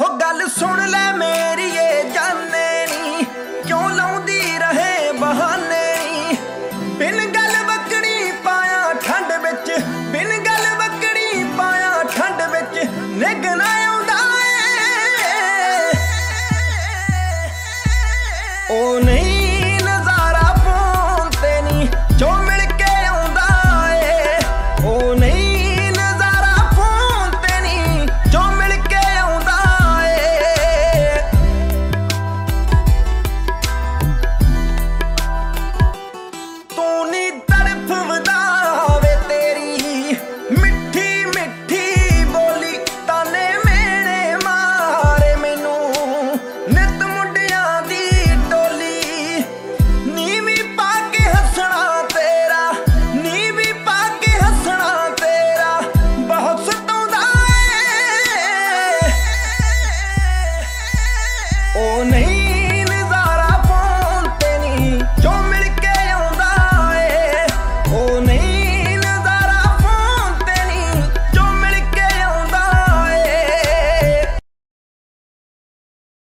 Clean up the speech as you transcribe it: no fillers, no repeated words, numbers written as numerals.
हो गल सुन ले मेरी ये जाने नी, क्यों लाउंदी रहे बहाने नी। बिन गल बकड़ी पाया ठंड विच, बिन गल बकड़ी पाया ठंड विच निगना आउंदा ए। ओ नहीं नज़ारा फोन ते नी जो मिल के आउंदा ए। ओ नहीं नज़ारा फोन ते नी जो मिल के आउंदा ए। तू नी तड़फ वधावे तेरी मिठी मिठी बोली, ताने मेने मारे मैनू नित मुंडियां दी टोली। नीवी पा के हसना तेरा, नीवी पा के हसना तेरा बहुत सताउंदा ए। ओ नहीं